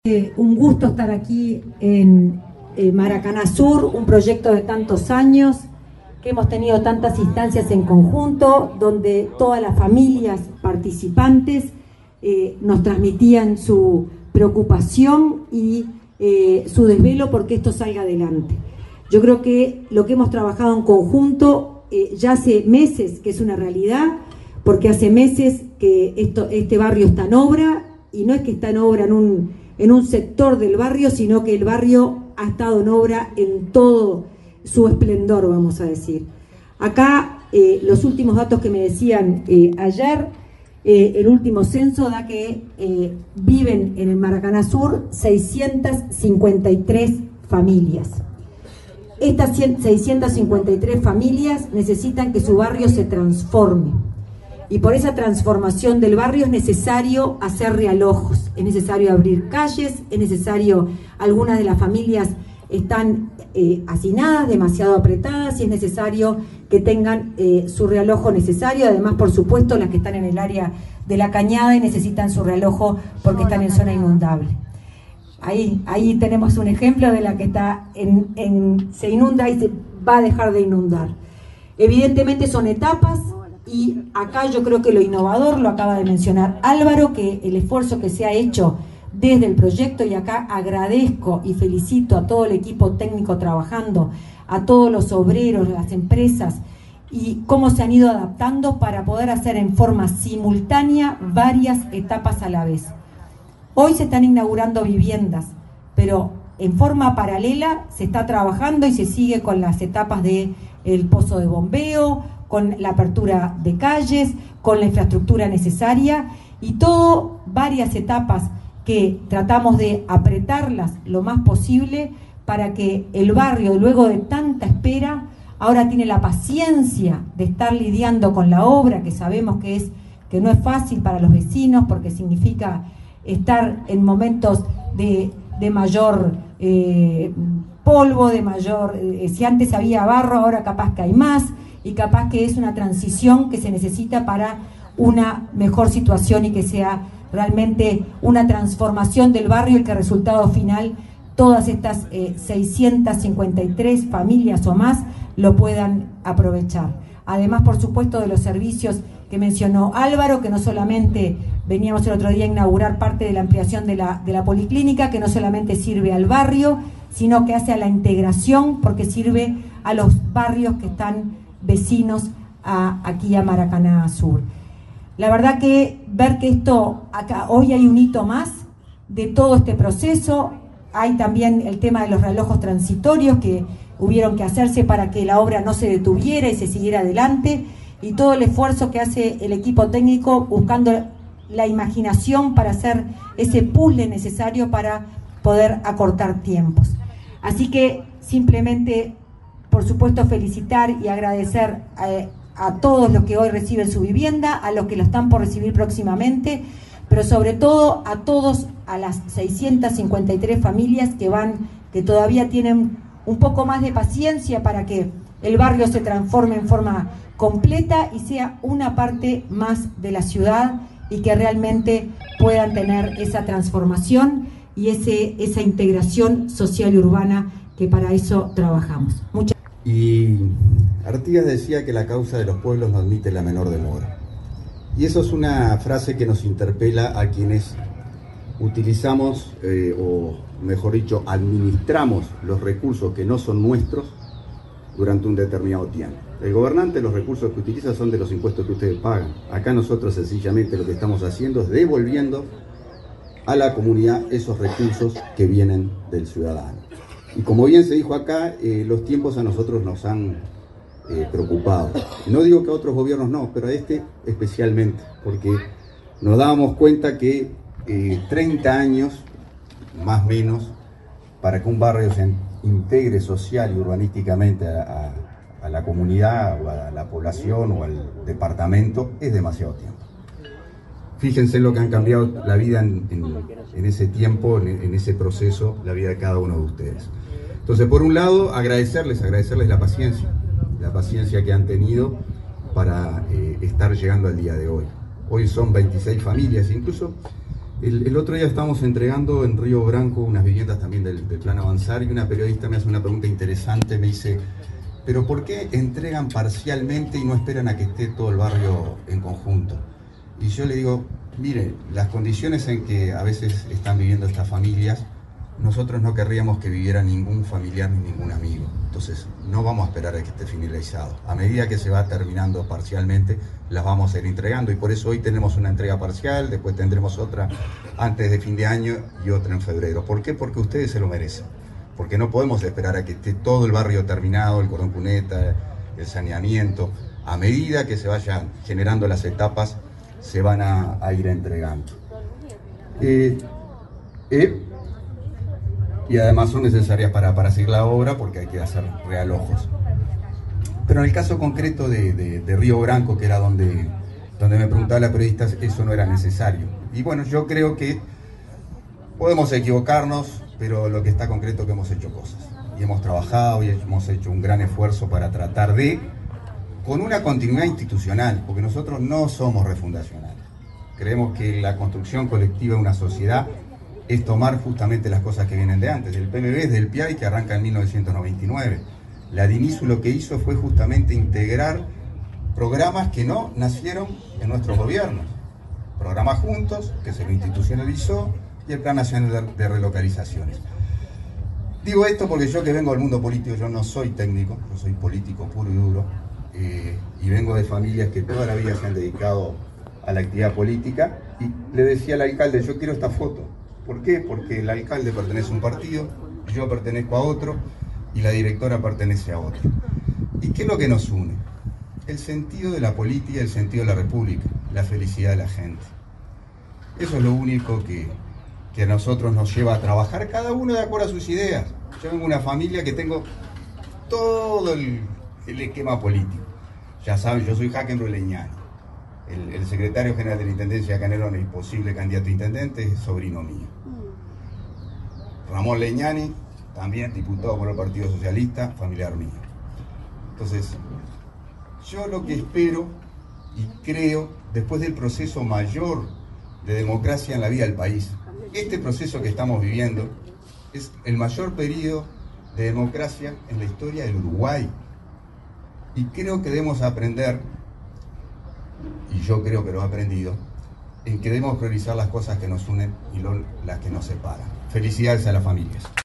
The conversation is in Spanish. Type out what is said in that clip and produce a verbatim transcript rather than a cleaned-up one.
Eh, un gusto estar aquí en eh, Maracaná Sur, un proyecto de tantos años, que hemos tenido tantas instancias en conjunto, donde todas las familias participantes eh, nos transmitían su preocupación y eh, su desvelo porque esto salga adelante. Yo creo que lo que hemos trabajado en conjunto eh, ya hace meses que es una realidad, porque hace meses que esto, este barrio está en obra, y no es que está en obra en un en un sector del barrio, sino que el barrio ha estado en obra en todo su esplendor, vamos a decir. Acá, eh, los últimos datos que me decían eh, ayer, eh, el último censo da que eh, viven en el Maracaná Sur seiscientas cincuenta y tres familias. Estas seiscientas cincuenta y tres familias necesitan que su barrio se transforme. Y por esa transformación del barrio es necesario hacer realojos, es necesario abrir calles, es necesario, algunas de las familias están eh, hacinadas, demasiado apretadas, y es necesario que tengan eh, su realojo necesario. Además, por supuesto, las que están en el área de la Cañada y necesitan su realojo porque están en zona inundable. Ahí, ahí tenemos un ejemplo de la que está en, en, se inunda y se va a dejar de inundar. Evidentemente son etapas. Y acá yo creo que lo innovador lo acaba de mencionar Álvaro, que el esfuerzo que se ha hecho desde el proyecto, y acá agradezco y felicito a todo el equipo técnico trabajando, a todos los obreros, las empresas, y cómo se han ido adaptando para poder hacer en forma simultánea varias etapas a la vez. Hoy se están inaugurando viviendas, pero en forma paralela se está trabajando y se sigue con las etapas del pozo de bombeo, con la apertura de calles, con la infraestructura necesaria, y todo varias etapas que tratamos de apretarlas lo más posible para que el barrio, luego de tanta espera, ahora tiene la paciencia de estar lidiando con la obra, que sabemos que, es, que no es fácil para los vecinos, porque significa estar en momentos de, de mayor eh, polvo, de mayor, eh, si antes había barro, ahora capaz que hay más, y capaz que es una transición que se necesita para una mejor situación y que sea realmente una transformación del barrio, y que el resultado final, todas estas eh, seiscientas cincuenta y tres familias o más lo puedan aprovechar. Además, por supuesto, de los servicios que mencionó Álvaro, que no solamente veníamos el otro día a inaugurar parte de la ampliación de la, de la policlínica, que no solamente sirve al barrio, sino que hace a la integración, porque sirve a los barrios que están vecinos a, aquí a Maracaná Sur. La verdad que ver que esto, acá hoy hay un hito más de todo este proceso. Hay también el tema de los relojos transitorios que hubieron que hacerse para que la obra no se detuviera y se siguiera adelante, y todo el esfuerzo que hace el equipo técnico buscando la imaginación para hacer ese puzzle necesario para poder acortar tiempos. Así que simplemente, por supuesto, felicitar y agradecer a, a todos los que hoy reciben su vivienda, a los que lo están por recibir próximamente, pero sobre todo a todos, a las seiscientas cincuenta y tres familias que van, que todavía tienen un poco más de paciencia para que el barrio se transforme en forma completa y sea una parte más de la ciudad, y que realmente puedan tener esa transformación y ese, esa integración social y urbana, que para eso trabajamos. Muchas Y Artigas decía que la causa de los pueblos no admite la menor demora. Y eso es una frase que nos interpela a quienes utilizamos, eh, o mejor dicho, administramos los recursos que no son nuestros durante un determinado tiempo. El gobernante, los recursos que utiliza son de los impuestos que ustedes pagan. Acá nosotros sencillamente lo que estamos haciendo es devolviendo a la comunidad esos recursos que vienen del ciudadano. Y como bien se dijo acá, eh, los tiempos a nosotros nos han eh, preocupado. No digo que a otros gobiernos no, pero a este especialmente, porque nos dábamos cuenta que eh, treinta años, más o menos, para que un barrio se integre social y urbanísticamente a, a, a la comunidad, o a la población, o al departamento, es demasiado tiempo. Fíjense lo que han cambiado la vida en, en, en ese tiempo, en, en ese proceso, la vida de cada uno de ustedes. Entonces, por un lado, agradecerles, agradecerles la paciencia, la paciencia que han tenido para eh, estar llegando al día de hoy. Hoy son veintiséis familias, incluso El, el otro día estábamos entregando en Río Branco unas viviendas también del, del Plan Avanzar, y una periodista me hace una pregunta interesante, me dice, ¿pero por qué entregan parcialmente y no esperan a que esté todo el barrio en conjunto? Y yo le digo, mire, las condiciones en que a veces están viviendo estas familias, nosotros no querríamos que viviera ningún familiar ni ningún amigo. Entonces, no vamos a esperar a que esté finalizado. A medida que se va terminando parcialmente, las vamos a ir entregando. Y por eso hoy tenemos una entrega parcial, después tendremos otra antes de fin de año y otra en febrero. ¿Por qué? Porque ustedes se lo merecen. Porque no podemos esperar a que esté todo el barrio terminado, el cordón cuneta, el saneamiento. A medida que se vayan generando las etapas, se van a, a ir entregando. Eh, eh, y además son necesarias para, para seguir la obra, porque hay que hacer realojos. Pero en el caso concreto de, de, de Río Branco, que era donde, donde me preguntaba la periodista, eso no era necesario. Y bueno, yo creo que podemos equivocarnos, pero lo que está concreto es que hemos hecho cosas. Y hemos trabajado y hemos hecho un gran esfuerzo para tratar de, con una continuidad institucional, porque nosotros no somos refundacionales. Creemos que la construcción colectiva de una sociedad es tomar justamente las cosas que vienen de antes. El P M B es del P I A I, que arranca en mil novecientos noventa y nueve. La DINISU lo que hizo fue justamente integrar programas que no nacieron en nuestros gobiernos. Programas Juntos, que se lo institucionalizó, y el Plan Nacional de Relocalizaciones. Digo esto porque yo, que vengo del mundo político, yo no soy técnico, yo soy político puro y duro, eh, y vengo de familias que toda la vida se han dedicado a la actividad política, y le decía al alcalde, yo quiero esta foto. ¿Por qué? Porque el alcalde pertenece a un partido, yo pertenezco a otro, y la directora pertenece a otro. ¿Y qué es lo que nos une? El sentido de la política, el sentido de la república, la felicidad de la gente. Eso es lo único que, que a nosotros nos lleva a trabajar, cada uno de acuerdo a sus ideas. Yo vengo de una familia que tengo todo el, el esquema político. Ya saben, yo soy Hackenruel Leñani. El, el secretario general de la Intendencia de Canelones y posible candidato a intendente es sobrino mío. Ramón Leñani, también diputado por el Partido Socialista, familiar mío. Entonces, yo lo que espero y creo, después del proceso mayor de democracia en la vida del país, este proceso que estamos viviendo es el mayor periodo de democracia en la historia del Uruguay. Y creo que debemos aprender, y yo creo que lo he aprendido, en que debemos priorizar las cosas que nos unen y no las que nos separan. Felicidades a las familias.